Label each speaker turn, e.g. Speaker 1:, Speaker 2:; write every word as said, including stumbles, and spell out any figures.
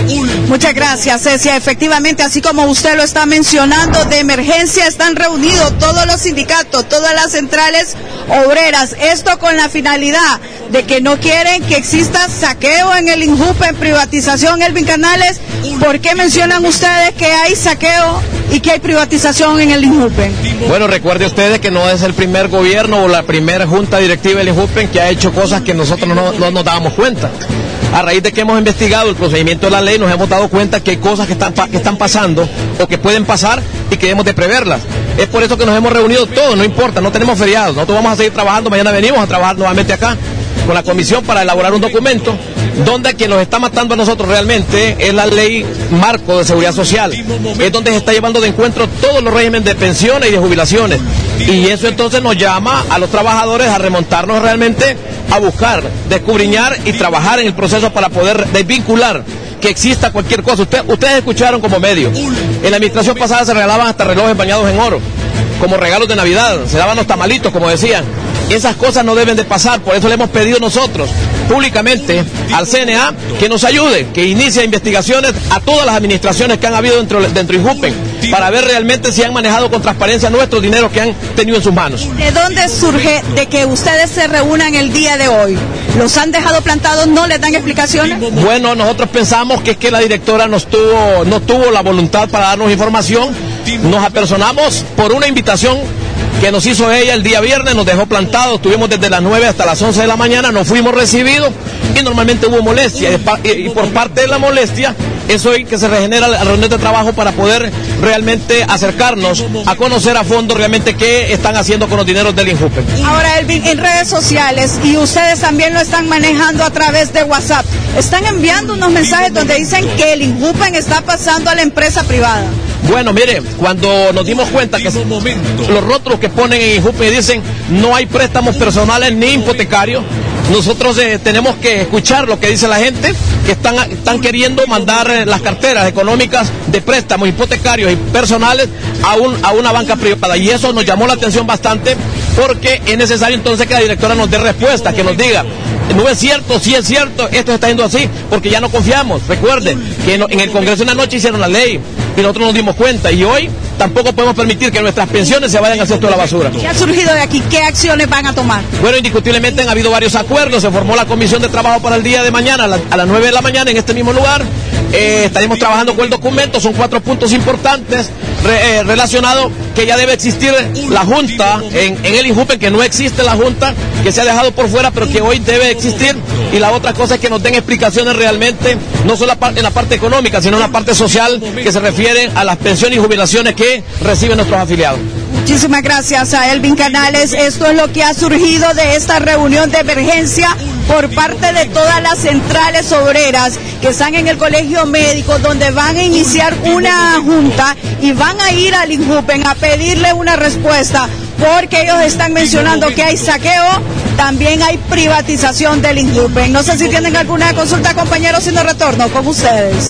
Speaker 1: Muchas gracias, Cecia. Efectivamente, así como usted lo está mencionando, de emergencia están reunidos todos los sindicatos, todas las centrales obreras. Esto con la finalidad de que no quieren que exista saqueo en el INJUPEN, privatización. Elvin Canales, ¿por qué mencionan ustedes que hay saqueo y que hay privatización en el INJUPEN?
Speaker 2: Bueno, recuerde ustedes que no es el primer gobierno o la primera junta directiva del INJUPEN que ha hecho cosas que nosotros no, no nos dábamos cuenta. A raíz de que hemos investigado el procedimiento de la ley, nos hemos dado cuenta que hay cosas que están, que están pasando o que pueden pasar y que debemos de preverlas. Es por eso que nos hemos reunido todos, no importa, no tenemos feriados, nosotros vamos a seguir trabajando, mañana venimos a trabajar nuevamente acá con la comisión para elaborar un documento donde quien nos está matando a nosotros realmente es la ley marco de seguridad social, es donde se está llevando de encuentro todos los regímenes de pensiones y de jubilaciones, y eso entonces nos llama a los trabajadores a remontarnos realmente a buscar, descubriñar y trabajar en el proceso para poder desvincular que exista cualquier cosa. Usted, ustedes escucharon como medio, en la administración pasada se regalaban hasta relojes bañados en oro, como regalos de Navidad, se daban los tamalitos, como decían. Esas cosas no deben de pasar, por eso le hemos pedido nosotros públicamente al C N A que nos ayude, que inicie investigaciones a todas las administraciones que han habido dentro, dentro de INJUPEN, para ver realmente si han manejado con transparencia nuestros dineros que han tenido en sus manos.
Speaker 1: ¿De dónde surge de que ustedes se reúnan el día de hoy? ¿Los han dejado plantados? ¿No les dan explicaciones?
Speaker 2: Bueno, nosotros pensamos que es que la directora no tuvo, no tuvo la voluntad para darnos información. Nos apersonamos por una invitación que nos hizo ella el día viernes, nos dejó plantados, estuvimos desde las nueve hasta las once de la mañana, no fuimos recibidos y normalmente hubo molestia, y por parte de la molestia es hoy que se regenera la reunión de trabajo para poder realmente acercarnos a conocer a fondo realmente qué están haciendo con los dineros del INJUPEN.
Speaker 1: Ahora, Elvin, en redes sociales, y ustedes también lo están manejando a través de WhatsApp, están enviando unos mensajes donde dicen que el INJUPEN está pasando a la empresa privada.
Speaker 2: Bueno, mire, cuando nos dimos cuenta que los rótulos que ponen en INJUPEN dicen no hay préstamos personales ni hipotecarios, nosotros eh, tenemos que escuchar lo que dice la gente, que están, están queriendo mandar eh, las carteras económicas de préstamos hipotecarios y personales a, un, a una banca privada, y eso nos llamó la atención bastante, porque es necesario entonces que la directora nos dé respuesta, que nos diga, no es cierto, sí es cierto, esto se está yendo así, porque ya no confiamos. Recuerden que en el Congreso una noche hicieron la ley y nosotros nos dimos cuenta, y hoy tampoco podemos permitir que nuestras pensiones se vayan al cesto de la basura.
Speaker 1: ¿Qué ha surgido de aquí? ¿Qué acciones van a tomar?
Speaker 2: Bueno, indiscutiblemente han habido varios acuerdos, se formó la comisión de trabajo para el día de mañana, a, la, a las nueve de la mañana en este mismo lugar, eh, estaremos trabajando con el documento, son cuatro puntos importantes re, eh, relacionados que ya debe existir la Junta en, en el INJUPEN, que no existe la Junta, que se ha dejado por fuera, pero que hoy debe existir, y la otra cosa es que nos den explicaciones realmente, no solo en la parte económica, sino en la parte social, que se refiere a las pensiones y jubilaciones que reciben nuestros afiliados.
Speaker 1: Muchísimas gracias a Elvin Canales. Esto es lo que ha surgido de esta reunión de emergencia por parte de todas las centrales obreras que están en el colegio médico, donde van a iniciar una junta y van a ir al INJUPEN a pedirle una respuesta, porque ellos están mencionando que hay saqueo, también hay privatización del INJUPEN. No sé si tienen alguna consulta, compañeros, sino retorno con ustedes.